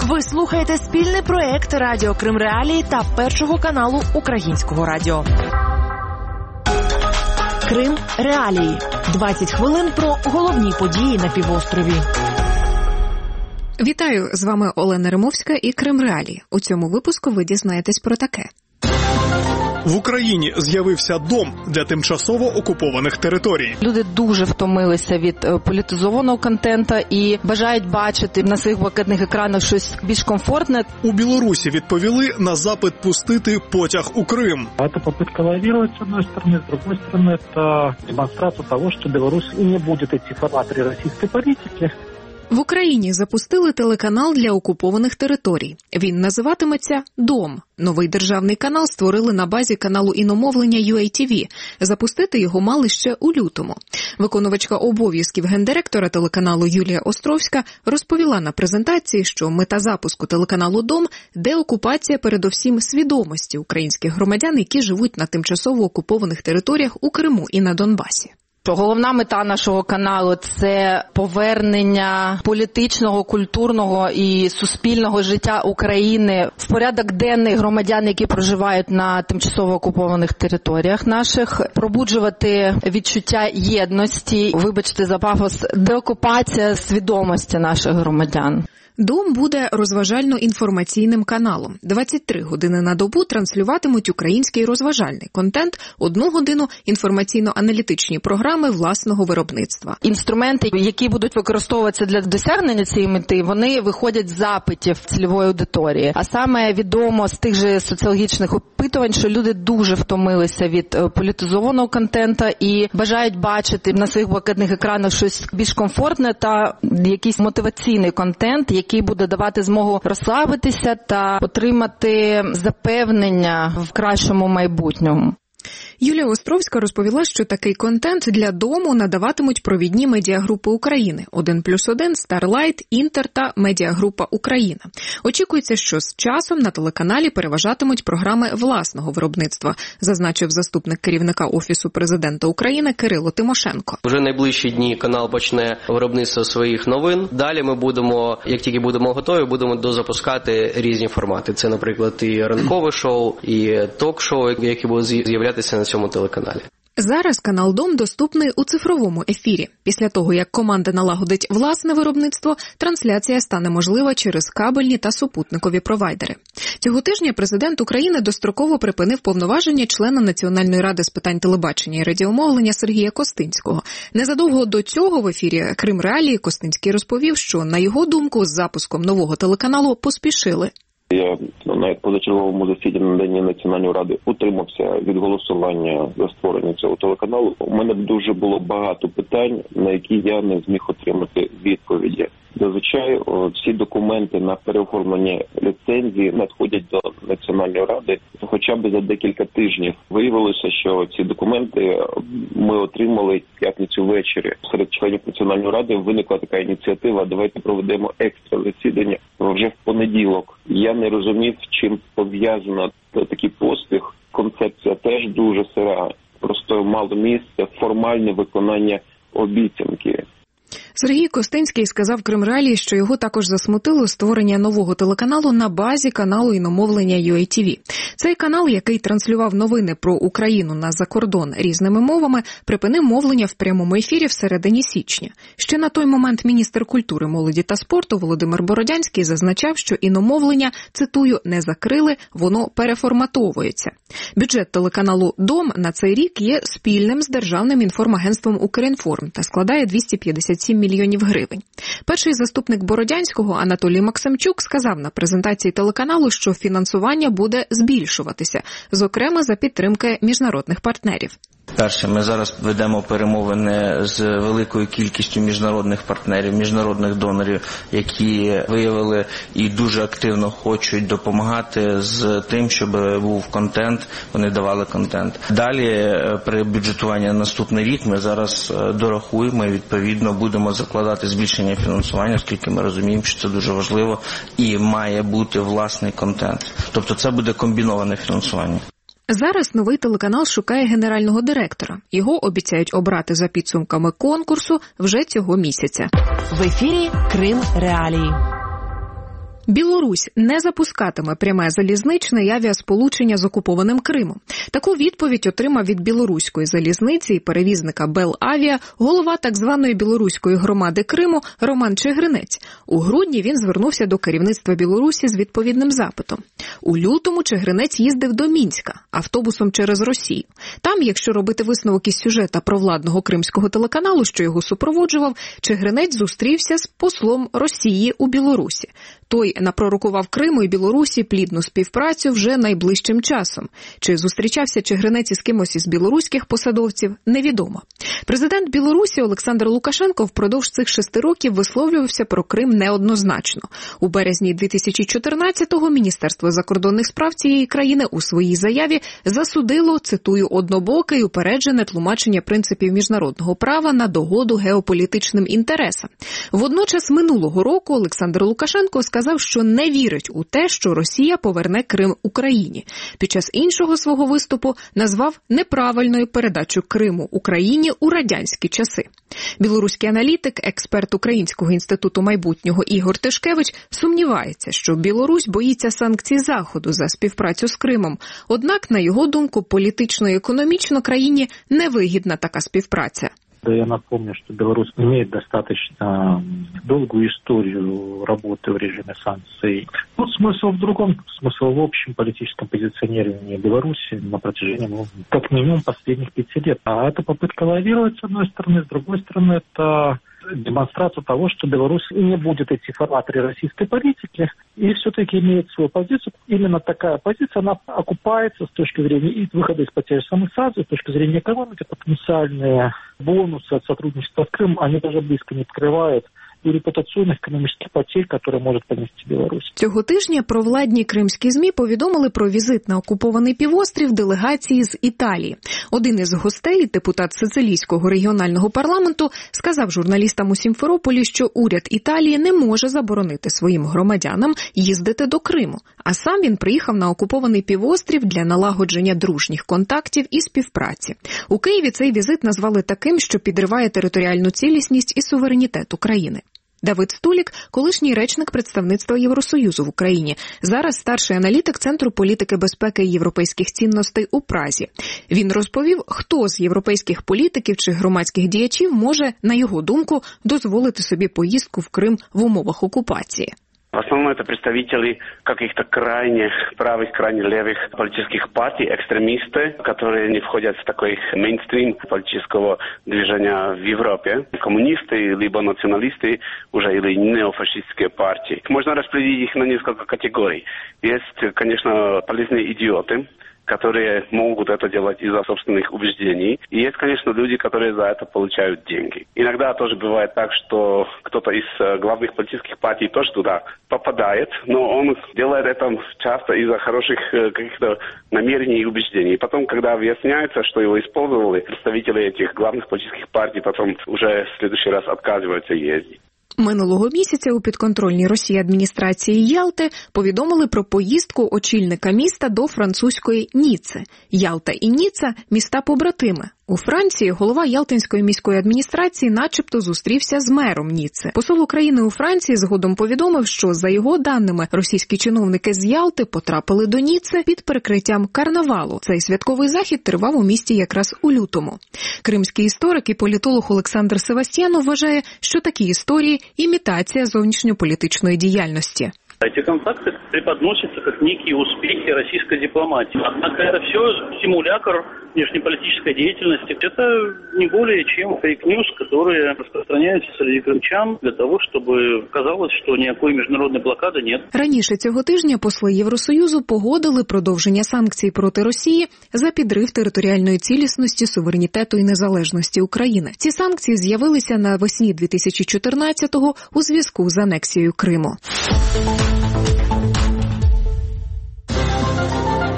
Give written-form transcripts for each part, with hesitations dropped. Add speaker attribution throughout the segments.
Speaker 1: Ви слухаєте спільний проєкт Радіо Крим Реалії та Першого каналу Українського радіо. Крим Реалії. 20 хвилин про головні події на півострові.
Speaker 2: Вітаю, з вами Олена Римовська і Крим Реалії. У цьому випуску ви дізнаєтесь про таке.
Speaker 3: В Україні з'явився дом для тимчасово окупованих територій.
Speaker 4: Люди дуже втомилися від політизованого контенту і бажають бачити на своїх блакитних екранах щось більш комфортне.
Speaker 3: У Білорусі відповіли на запит пустити потяг у Крим.
Speaker 5: Це попытка лавировать, с одной стороны, с другой стороны, это демонстрация того, что Беларусь не будет идти в форматоре российской политики.
Speaker 2: В Україні запустили телеканал для окупованих територій. Він називатиметься «Дом». Новий державний канал створили на базі каналу іномовлення UATV. Запустити його мали ще у лютому. Виконувачка обов'язків гендиректора телеканалу Юлія Островська розповіла на презентації, що мета запуску телеканалу «Дом» – деокупація передовсім свідомості українських громадян, які живуть на тимчасово окупованих територіях у Криму і на Донбасі.
Speaker 4: Головна мета нашого каналу – це повернення політичного, культурного і суспільного життя України в порядок денний громадян, які проживають на тимчасово окупованих територіях наших, пробуджувати відчуття єдності, вибачте за пафос, деокупація свідомості наших громадян.
Speaker 2: «Дом» буде розважально-інформаційним каналом. 23 години на добу транслюватимуть український розважальний контент, 1 годину – інформаційно-аналітичні програми власного виробництва.
Speaker 4: Інструменти, які будуть використовуватися для досягнення цієї мети, вони виходять з запитів цільової аудиторії. А саме відомо з тих же соціологічних опитувань, що люди дуже втомилися від політизованого контенту і бажають бачити на своїх блакитних екранах щось більш комфортне та якийсь мотиваційний контент, який буде давати змогу розслабитися та отримати запевнення в кращому майбутньому.
Speaker 2: Юлія Островська розповіла, що такий контент для «Дому» надаватимуть провідні медіагрупи України – 1+1, Starlight, Інтер та Медіагрупа Україна. Очікується, що з часом на телеканалі переважатимуть програми власного виробництва, зазначив заступник керівника Офісу президента України Кирило Тимошенко.
Speaker 6: Уже найближчі дні канал почне виробництво своїх новин. Далі ми будемо, як тільки будемо готові, будемо дозапускати різні формати. Це, наприклад, і ранкове шоу, і ток-шоу, які будуть з'являтися на цьому телеканалі.
Speaker 2: Зараз канал «Дом» доступний у цифровому ефірі. Після того, як команда налагодить власне виробництво, трансляція стане можлива через кабельні та супутникові провайдери. Цього тижня президент України достроково припинив повноваження члена Національної ради з питань телебачення і радіомовлення Сергія Костинського. Незадовго до цього в ефірі «Крим Реалії» Костинський розповів, що, на його думку, з запуском нового телеканалу поспішили.
Speaker 7: Я на позачерговому засіданні Національної ради утримався від голосування за створення цього телеканалу. У мене дуже було багато питань, на які я не зміг отримати відповіді. Зазвичай всі документи на переоформлення ліцензії надходять до Національної ради хоча б за декілька тижнів. Виявилося, що ці документи ми отримали в п'ятницю ввечері. Серед членів Національної ради виникла така ініціатива: давайте проведемо екстра засідання вже в понеділок. Я не розумів, чим пов'язано такий поспіх. Концепція теж дуже сира. Просто мало місця формальне виконання обіцянки.
Speaker 2: Сергій Костинський сказав Крим Реалії, що його також засмутило створення нового телеканалу на базі каналу іномовлення UATV. Цей канал, який транслював новини про Україну на закордон різними мовами, припинив мовлення в прямому ефірі всередині січня. Ще на той момент міністр культури, молоді та спорту Володимир Бородянський зазначав, що іномовлення, цитую, не закрили, воно переформатовується. Бюджет телеканалу «Дом» на цей рік є спільним з Державним інформагентством «Укрінформ» та складає 257 мільйонів гривень. Перший заступник Бородянського Анатолій Максимчук сказав на презентації телеканалу, що фінансування буде збільшуватися, зокрема за підтримки міжнародних партнерів.
Speaker 8: Перше, ми зараз ведемо перемовини з великою кількістю міжнародних партнерів, міжнародних донорів, які виявили і дуже активно хочуть допомагати з тим, щоб був контент, вони давали контент. Далі, при бюджетуванні на наступний рік, ми зараз дорахуємо і, відповідно, будемо закладати збільшення фінансування, оскільки ми розуміємо, що це дуже важливо і має бути власний контент. Тобто це буде комбіноване фінансування.
Speaker 2: Зараз новий телеканал шукає генерального директора. Його обіцяють обрати за підсумками конкурсу вже цього місяця.
Speaker 1: В ефірі Крим Реалії.
Speaker 2: Білорусь не запускатиме пряме залізничне і авіасполучення з окупованим Кримом. Таку відповідь отримав від білоруської залізниці і перевізника Белавіа голова так званої білоруської громади Криму Роман Чигринець. У грудні він звернувся до керівництва Білорусі з відповідним запитом. У лютому Чигринець їздив до Мінська автобусом через Росію. Там, якщо робити висновок із сюжета провладного кримського телеканалу, що його супроводжував, Чигринець зустрівся з послом Росії у Білорусі. Той напророкував Криму і Білорусі плідну співпрацю вже найближчим часом. Чи зустрічався Чигринець із кимось із білоруських посадовців, невідомо. Президент Білорусі Олександр Лукашенко впродовж цих 6 років висловлювався про Крим неоднозначно. У березні 2014-го Міністерство закордонних справ цієї країни у своїй заяві засудило, цитую, однобоке і упереджене тлумачення принципів міжнародного права на догоду геополітичним інтересам. Водночас минулого року Олександр Лукашенко сказав, що не вірить у те, що Росія поверне Крим Україні. Під час іншого свого виступу назвав неправильною передачу Криму Україні у радянські часи. Білоруський аналітик, експерт Українського інституту майбутнього Ігор Тишкевич сумнівається, що Білорусь боїться санкцій Заходу за співпрацю з Кримом. Однак, на його думку, політично і економічно країні невигідна така співпраця.
Speaker 5: Да, я напомню, что Беларусь имеет достаточно долгую историю работы в режиме санкций. Тут смысл в другом, смысл в общем политическом позиционировании Беларуси на протяжении, как минимум, последних 5 лет. А это попытка лавировать, с одной стороны, с другой стороны, это демонстрацию того, что Беларусь не будет идти в форматоре российской политики и все-таки имеет свою позицию. Именно такая позиция, она окупается с точки зрения и выхода из-под тех же самых санкций, с точки зрения экономики, потенциальные бонусы от сотрудничества с Крымом, они даже близко не открывают і репутаційних економічних потерь, які може понести Білорусь.
Speaker 2: Цього тижня провладні кримські ЗМІ повідомили про візит на окупований півострів делегації з Італії. Один із гостей, депутат Сицилійського регіонального парламенту, сказав журналістам у Сімферополі, що уряд Італії не може заборонити своїм громадянам їздити до Криму. А сам він приїхав на окупований півострів для налагодження дружніх контактів і співпраці. У Києві цей візит назвали таким, що підриває територіальну цілісність і суверенітет України. Давид Стулік – колишній речник представництва Євросоюзу в Україні, зараз старший аналітик Центру політики безпеки і європейських цінностей у Празі. Він розповів, хто з європейських політиків чи громадських діячів може, на його думку, дозволити собі поїздку в Крим в умовах окупації.
Speaker 9: В основном это представители каких-то крайне правых, крайне левых политических партий, экстремисты, которые не входят в такой мейнстрим политического движения в Европе. Коммунисты, либо националисты, уже или неофашистские партии. Можно распределить их на несколько категорий. Есть, конечно, полезные идиоты, которые могут это делать из-за собственных убеждений. И есть, конечно, люди, которые за это получают деньги. Иногда тоже бывает так, что кто-то из главных политических партий тоже туда попадает, но он делает это часто из-за хороших каких-то намерений и убеждений. И потом, когда выясняется, что его использовали, представители этих главных политических партий потом уже в следующий раз отказываются ездить.
Speaker 2: Минулого місяця у підконтрольній Росії адміністрації Ялти повідомили про поїздку очільника міста до французької Ніцци. Ялта і Ніцца – міста-побратими. У Франції голова Ялтинської міської адміністрації начебто зустрівся з мером Ніцци. Посол України у Франції згодом повідомив, що, за його даними, російські чиновники з Ялти потрапили до Ніцци під прикриттям карнавалу. Цей святковий захід тривав у місті якраз у лютому. Кримський історик і політолог Олександр Севастьянов вважає, що такі історії – імітація зовнішньополітичної діяльності.
Speaker 10: Эти контакты преподносятся как некие успехи российской дипломатии. Однако это все симулятор внешнеполитической деятельности. Это не более чем фейк-ньюс, которые распространяются среди крымчан для того, чтобы казалось, что никакой международной блокады нет.
Speaker 2: Раніше цього тижня посли Євросоюзу погодили продовження санкцій проти Росії за підрив територіальної цілісності, суверенітету і незалежності України. Ці санкції з'явилися навесні 2014-го у зв'язку з анексією Криму.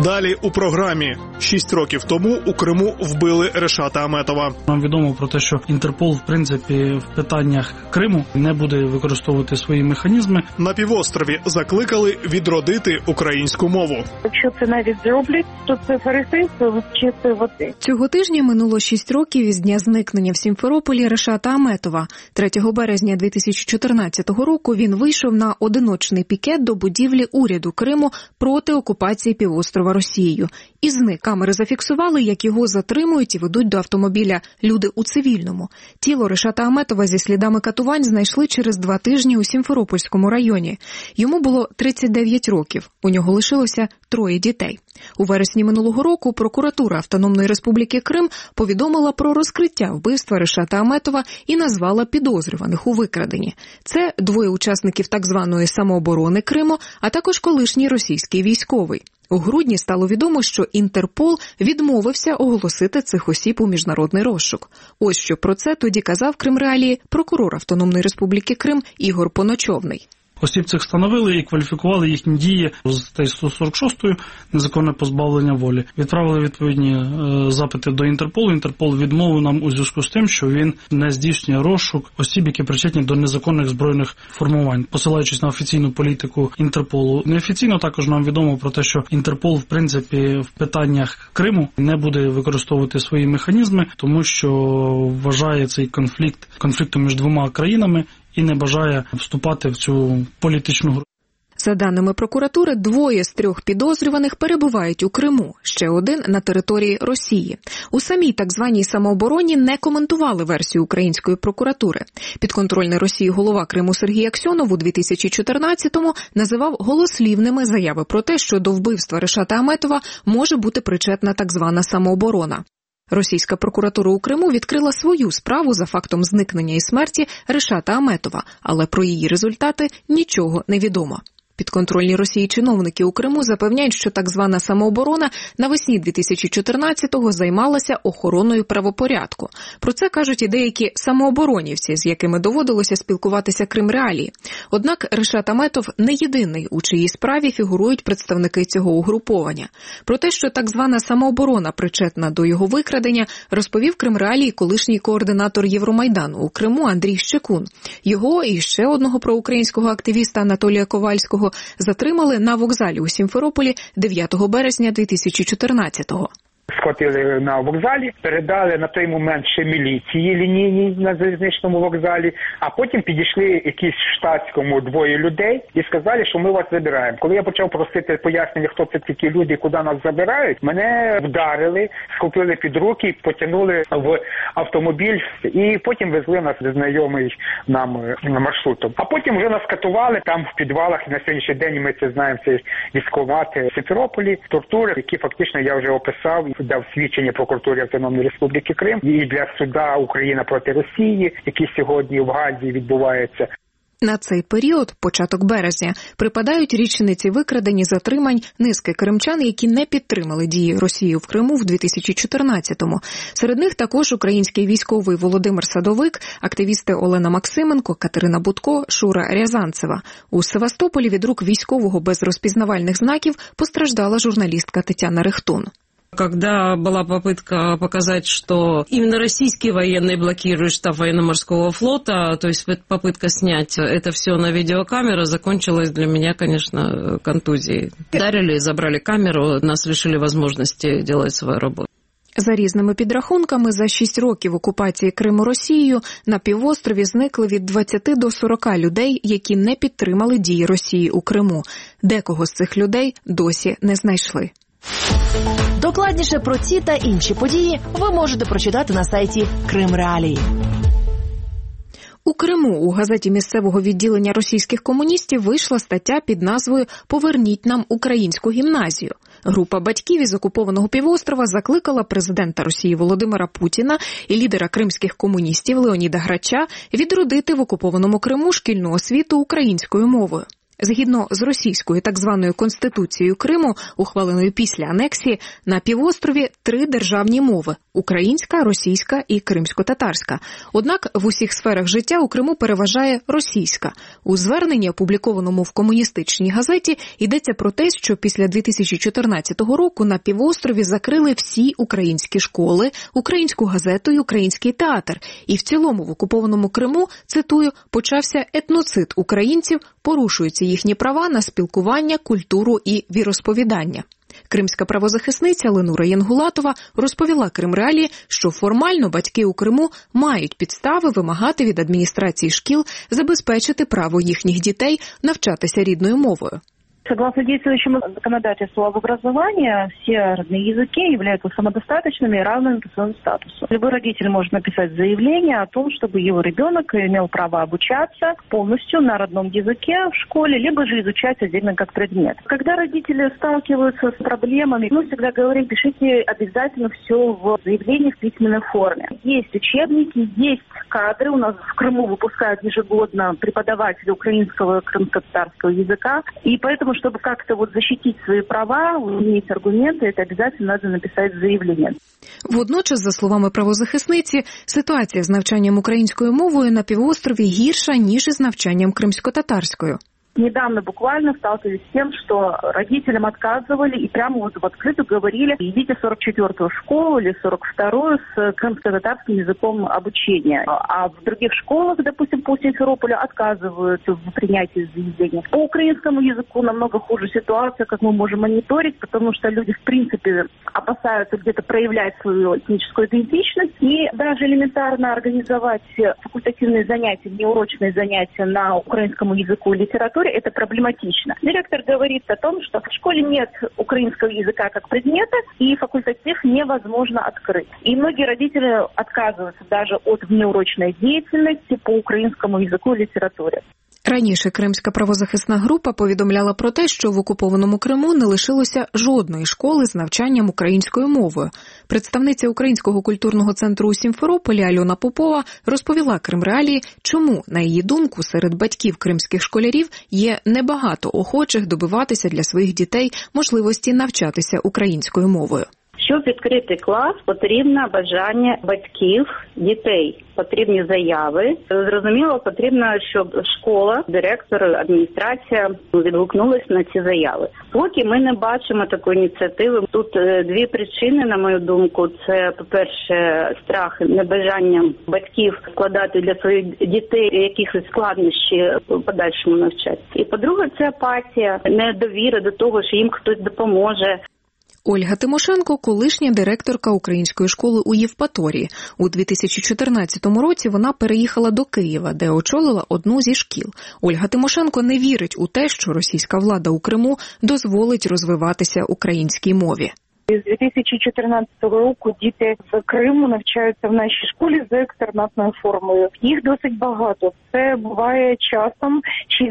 Speaker 3: Далі у програмі. 6 років тому у Криму вбили Решата Аметова.
Speaker 11: Нам відомо про те, що Інтерпол, в принципі, в питаннях Криму не буде використовувати свої механізми.
Speaker 3: На півострові закликали відродити українську мову.
Speaker 12: Якщо це навіть зроблять, то це фарисейство чистої води.
Speaker 2: Цього тижня минуло 6 років із дня зникнення в Сімферополі Решата Аметова. 3 березня 2014 року він вийшов на одиночний пікет до будівлі уряду Криму проти окупації півострова Росією. І зник. Камери зафіксували, як його затримують і ведуть до автомобіля люди у цивільному. Тіло Решата Аметова зі слідами катувань знайшли через 2 тижні у Сімферопольському районі. Йому було 39 років. У нього лишилося 3 дітей. У вересні минулого року прокуратура Автономної Республіки Крим повідомила про розкриття вбивства Решата Аметова і назвала підозрюваних у викраденні. Це 2 учасників так званої самооборони Криму, а також колишній російський військовий. У грудні стало відомо, що Інтерпол відмовився оголосити цих осіб у міжнародний розшук. Ось що про це тоді казав Кримреалії прокурор Автономної Республіки Крим Ігор Поночовний.
Speaker 11: Осіб цих встановили і кваліфікували їхні дії з статтею 146 незаконне позбавлення волі. Відправили відповідні запити до Інтерполу. Інтерпол відмовив нам у зв'язку з тим, що він не здійснює розшук осіб, які причетні до незаконних збройних формувань, посилаючись на офіційну політику Інтерполу. Неофіційно також нам відомо про те, що Інтерпол, в принципі, в питаннях Криму не буде використовувати свої механізми, тому що вважає цей конфліктом між 2 країнами і не бажає вступати в цю політичну гру.
Speaker 2: За даними прокуратури, 2 з 3 підозрюваних перебувають у Криму, ще 1 на території Росії. У самій так званій самообороні не коментували версію української прокуратури. Підконтрольний Росії голова Криму Сергій Аксьонов у 2014-му називав голослівними заяви про те, що до вбивства Решата Аметова може бути причетна так звана самооборона. Російська прокуратура у Криму відкрила свою справу за фактом зникнення і смерті Решата Аметова, але про її результати нічого не відомо. Підконтрольні Росії чиновники у Криму запевняють, що так звана самооборона навесні 2014-го займалася охороною правопорядку. Про це кажуть і деякі самооборонівці, з якими доводилося спілкуватися Кримреалії. Однак Решат Аметов не єдиний, у чиїй справі фігурують представники цього угруповання. Про те, що так звана самооборона причетна до його викрадення, розповів Кримреалії колишній координатор Євромайдану у Криму Андрій Щекун. Його і ще одного проукраїнського активіста Анатолія Ковальського затримали на вокзалі у Сімферополі 9 березня 2014-го.
Speaker 13: Схватили на вокзалі, передали на той момент ще міліції лінійній на залізничному вокзалі, а потім підійшли якісь штатському 2 людей і сказали, що ми вас забираємо. Коли я почав просити пояснення, хто це такі люди, куди нас забирають, мене вдарили, схопили під руки, потягнули в автомобіль і потім везли нас знайомий нам маршрутом. А потім вже нас катували там в підвалах, і на сьогоднішній день ми це знаємо, це військкомат в Сімферополі, тортури, які фактично я вже описав, дав свідчення прокуратурі Автономної Республіки Крим і для суда Україна проти Росії, який сьогодні в Гаазі відбувається.
Speaker 2: На цей період, початок березня, припадають річниці викрадень і затримань низки кримчан, які не підтримали дії Росії в Криму в 2014-му. Серед них також український військовий Володимир Садовик, активісти Олена Максименко, Катерина Будко, Шура Рязанцева. У Севастополі від рук військового без розпізнавальних знаків постраждала журналістка Тетяна Рехтун.
Speaker 14: Когда была попытка показать, что именно российские военные блокируют штаб военно-морского флота, то есть попытка снять это все на видеокамеру, закончилась для меня, конечно, контузией. Ударили, забрали камеру, нас лишили возможности делать свою работу.
Speaker 2: За різними підрахунками, за 6 років окупації Криму Росією на півострові зникли від 20 до 40 людей, які не підтримали дії Росії у Криму. Декого з цих людей досі не знайшли.
Speaker 1: Докладніше про ці та інші події ви можете прочитати на сайті Кримреалії.
Speaker 2: У Криму у газеті місцевого відділення російських комуністів вийшла стаття під назвою «Поверніть нам українську гімназію». Група батьків із окупованого півострова закликала президента Росії Володимира Путіна і лідера кримських комуністів Леоніда Грача відродити в окупованому Криму шкільну освіту українською мовою. Згідно з російською так званою Конституцією Криму, ухваленою після анексії, на півострові 3 державні мови – українська, російська і кримсько-татарська. Однак в усіх сферах життя у Криму переважає російська. У зверненні, опублікованому в комуністичній газеті, йдеться про те, що після 2014 року на півострові закрили всі українські школи, українську газету і український театр. І в цілому в окупованому Криму, цитую, почався етноцид українців, порушуються їхні права на спілкування, культуру і віросповідання. Кримська правозахисниця Ленура Янгулатова розповіла Кримреалії, що формально батьки у Криму мають підстави вимагати від адміністрації шкіл забезпечити право їхніх дітей навчатися рідною мовою.
Speaker 15: Согласно действующему законодательству об образовании, все родные языки являются самодостаточными и равными по своему статусу. Любой родитель может написать заявление о том, чтобы его ребенок имел право обучаться полностью на родном языке в школе, либо же изучать отдельно как предмет. Когда родители сталкиваются с проблемами, мы всегда говорим, пишите обязательно все в заявлении в письменной форме. Есть учебники, есть кадры. У нас в Крыму выпускают ежегодно преподаватели украинского и крымско-татарского языка. И поэтому, чтобы как-то защитить свои права, иметь аргументы, это обязательно надо написать заявление.
Speaker 2: Водночас, за словами правозахисниці, ситуація з навчанням українською мовою на півострові гірша, ніж із навчанням кримсько-татарською.
Speaker 15: Недавно буквально сталкивались с тем, что родителям отказывали и прямо в открытую говорили: идите в 44-ю школу или 42-ю с крымско-татарским языком обучения. А в других школах, допустим, по Симферополю, отказывают в принятии заявления. По украинскому языку намного хуже ситуация, как мы можем мониторить, потому что люди, в принципе, опасаются где-то проявлять свою этническую идентичность. И даже элементарно организовать факультативные занятия, неурочные занятия на украинском языку и литературе, это проблематично. Директор говорит о том, что в школе нет украинского языка как предмета, и факультатив невозможно открыть. И многие родители отказываются даже от внеурочной деятельности по украинскому языку и литературе.
Speaker 2: Раніше Кримська правозахисна група повідомляла про те, що в окупованому Криму не лишилося жодної школи з навчанням українською мовою. Представниця Українського культурного центру у Сімферополі Альона Попова розповіла Кримреалії, чому, на її думку, серед батьків кримських школярів є небагато охочих добиватися для своїх дітей можливості навчатися українською мовою.
Speaker 16: Щоб відкрити клас, потрібно бажання батьків, дітей, потрібні заяви. Зрозуміло, потрібно, щоб школа, директор, адміністрація відгукнулись на ці заяви. Поки ми не бачимо такої ініціативи. Тут 2 причини, на мою думку. Це, по-перше, страх, небажання батьків вкладати для своїх дітей якихось складнощі в подальшому навчанні. І, по-друге, це апатія, недовіра до того, що їм хтось допоможе.
Speaker 2: Ольга Тимошенко – колишня директорка української школи у Євпаторії. У 2014 році вона переїхала до Києва, де очолила одну зі шкіл. Ольга Тимошенко не вірить у те, що російська влада у Криму дозволить розвиватися українській мові.
Speaker 12: З 2014 року діти з Криму навчаються в нашій школі за екстернатною формою. Їх досить багато. Це буває часом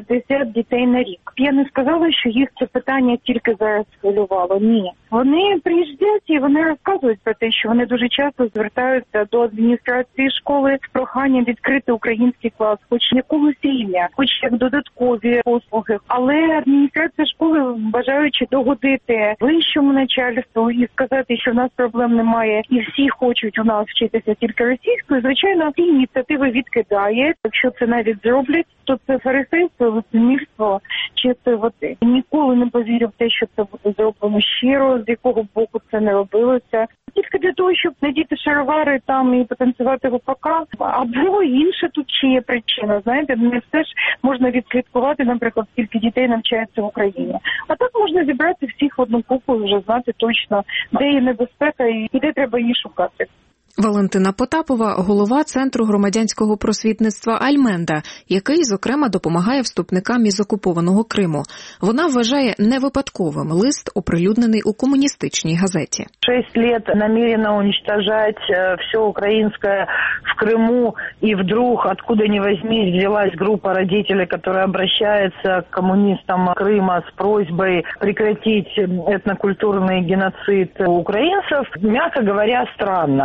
Speaker 12: 60 дітей на рік. Я не сказала, що їх це питання тільки зараз хвилювало. Ні. Вони приїжджають і вони розказують про те, що вони дуже часто звертаються до адміністрації школи з проханням відкрити український клас, хоч якогось рівня, хоч як додаткові послуги. Але адміністрація школи, бажаючи догодити вищому начальству і сказати, що в нас проблем немає і всі хочуть у нас вчитися тільки російською, звичайно, ці ініціативи відкидає. Якщо це навіть зроблять, то це фарисейство, лицемірство, чистой води. Ніколи не повірю в те, що це буде зроблено щиро, з якого боку це не робилося. Тільки для того, щоб надіти шаровари там і потанцювати в ОПК. Або інша тут ще є причина. Знаєте, не все ж можна відслідкувати, наприклад, скільки дітей навчається в Україні. А так можна зібрати всіх в одну купу і вже знати точно, де є небезпека і де треба її шукати.
Speaker 2: Валентина Потапова – голова Центру громадянського просвітництва «Альменда», який, зокрема, допомагає вступникам із окупованого Криму. Вона вважає невипадковим лист, оприлюднений у комуністичній газеті.
Speaker 17: 6 лет намеренно уничтожать все украинское в Крыму, и вдруг, откуда ни возьмись, взялась группа родителей, которая обращается к коммунистам Крыма с просьбой прекратить этнокультурный геноцид украинцев, мягко говоря, странно. Я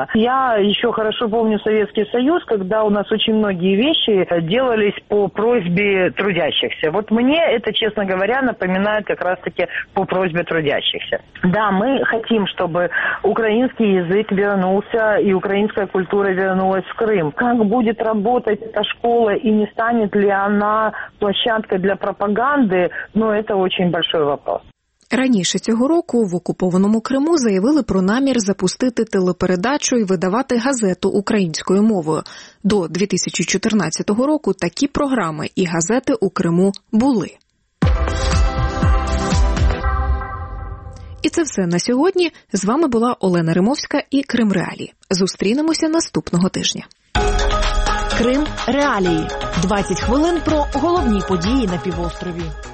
Speaker 17: Я еще хорошо помню Советский Союз, когда у нас очень многие вещи делались по просьбе трудящихся. Вот мне это, честно говоря, напоминает как раз-таки по просьбе трудящихся. Да, мы хотим, чтобы украинский язык вернулся и украинская культура вернулась в Крым. Как будет работать эта школа и не станет ли она площадкой для пропаганды, это очень большой вопрос.
Speaker 2: Раніше цього року в окупованому Криму заявили про намір запустити телепередачу і видавати газету українською мовою. До 2014 року такі програми і газети у Криму були. І це все на сьогодні. З вами була Олена Римовська і Крим Реалії. Зустрінемося наступного тижня.
Speaker 1: Крим Реалії. 20 хвилин про головні події на півострові.